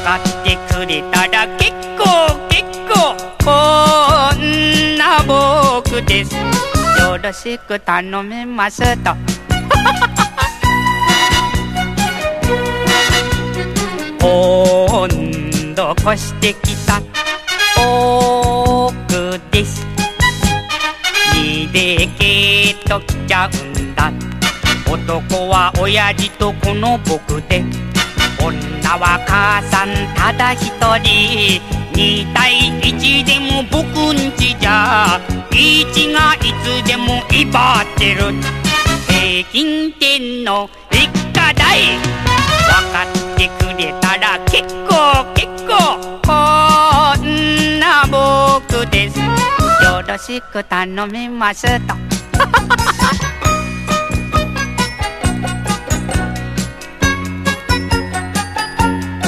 かってくれたら結構結構、こんな僕です。よろしく頼みますと今度越してきた僕です。にでけと来ちゃうんだ。男は親父とこの僕で、女は母さんただ一人。2対1でも僕んちじゃ1がいつでも威張ってる。平均点の一家代分かってくれたら結構結構、こんな僕です。よろしく頼みますと